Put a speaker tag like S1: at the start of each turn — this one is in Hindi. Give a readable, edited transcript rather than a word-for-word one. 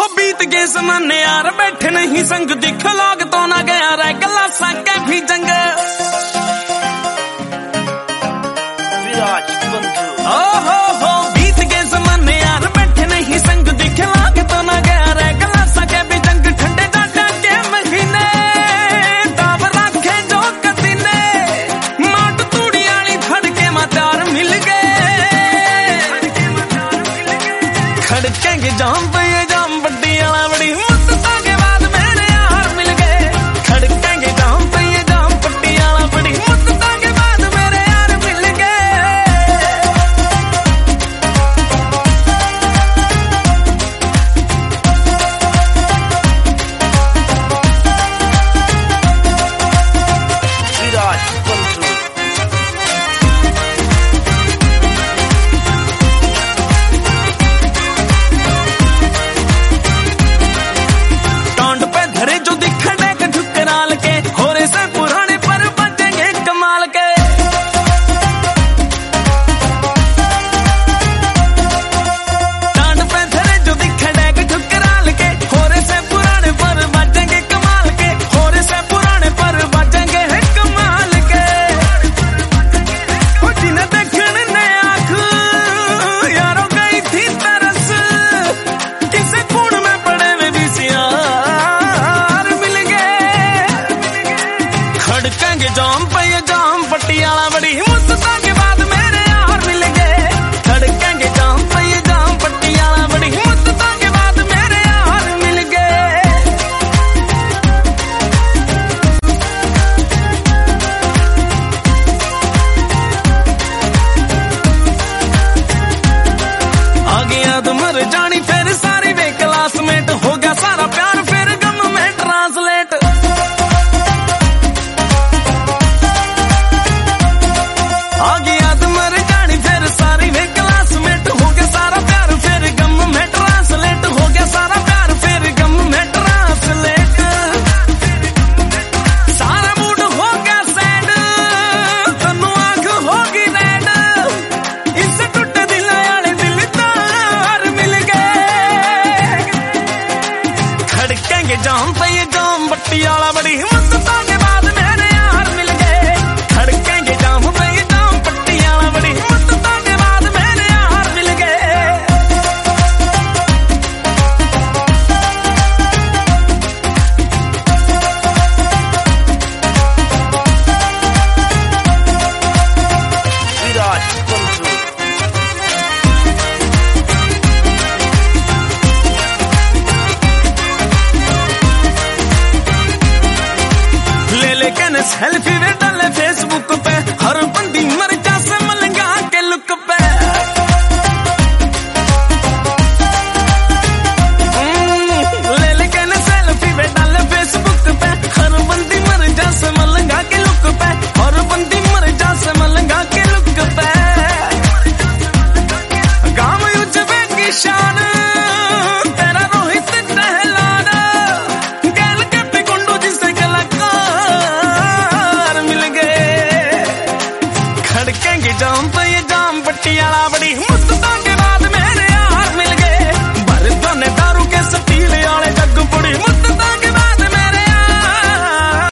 S1: बीत गए जमाने यार बैठे नहीं संग दिख लोग तो ना गया रह गला साके भी जंग हो बीत गए जमाने यार बैठे नहीं संग दिख लोग तो ना गया रह गला साके भी जंग ठंडे जाटा के महीने ताब रखे जो कदीने माट तूड़ी वाली धड़के मातार मिल गए खड़केंगे जाम पे जाम बड्डी वाला बड़ी मुद्दतों के बाद मेरे यार मिल गए खड़केंगे जाम पे जाम बड्डी वाला बड़ी मुद्दतों के बाद मेरे यार मिल गए खड़केंगे जाम पे जाम पट्टी वाला बड़ी मुद्दतों के बाद मेरे यार मिल गए खड़केंगे जाम पे जाम पट्टी वाला बड़ी मुद्दतों के बाद मेरे यार मिल गए आ गया तो मर जानी फिर सारी वे क्लासमेट हो गया सारा प्यार फिर गम में ट्रांसलेट जाम पे जाम बट्टी वाला बड़ी